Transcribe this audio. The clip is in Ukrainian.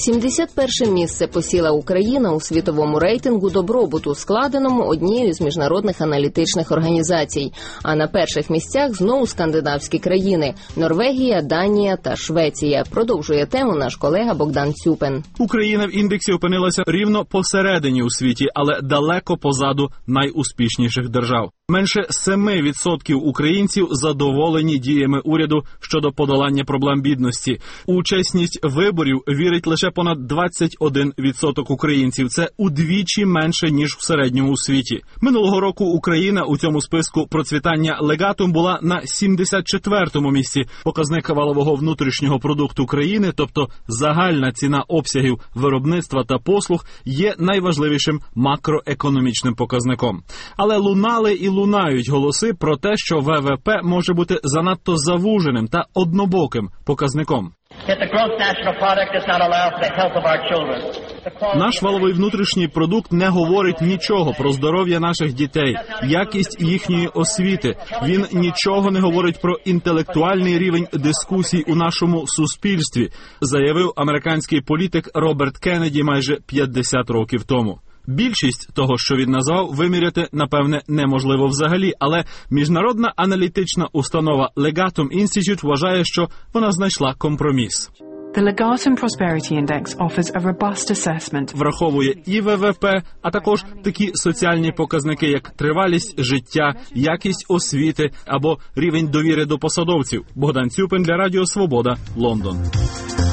71-е місце посіла Україна у світовому рейтингу добробуту, складеному однією з міжнародних аналітичних організацій. А на перших місцях знову скандинавські країни – Норвегія, Данія та Швеція. Продовжує тему наш колега Богдан Цюпин. Україна в індексі опинилася рівно посередині у світі, але далеко позаду найуспішніших держав. Менше 7% українців задоволені діями уряду щодо подолання проблем бідності. У чесність виборів вірить лише понад 21% українців. Це удвічі менше, ніж в середньому у світі. Минулого року Україна у цьому списку процвітання легатум була на 74-му місці. Показник валового внутрішнього продукту країни, тобто загальна ціна обсягів виробництва та послуг, є найважливішим макроекономічним показником. Але лунали і лунають голоси про те, що ВВП може бути занадто завуженим та однобоким показником. Наш валовий внутрішній продукт не говорить нічого про здоров'я наших дітей, якість їхньої освіти. Він нічого не говорить про інтелектуальний рівень дискусій у нашому суспільстві, заявив американський політик Роберт Кеннеді майже 50 років тому. Більшість того, що він назвав, виміряти, напевне, неможливо взагалі, але міжнародна аналітична установа Legatum Institute вважає, що вона знайшла компроміс. The Legatum Prosperity Index offers a robust assessment. Враховує і ВВП, а також такі соціальні показники, як тривалість життя, якість освіти або рівень довіри до посадовців. Богдан Цюпин для Радіо Свобода, Лондон.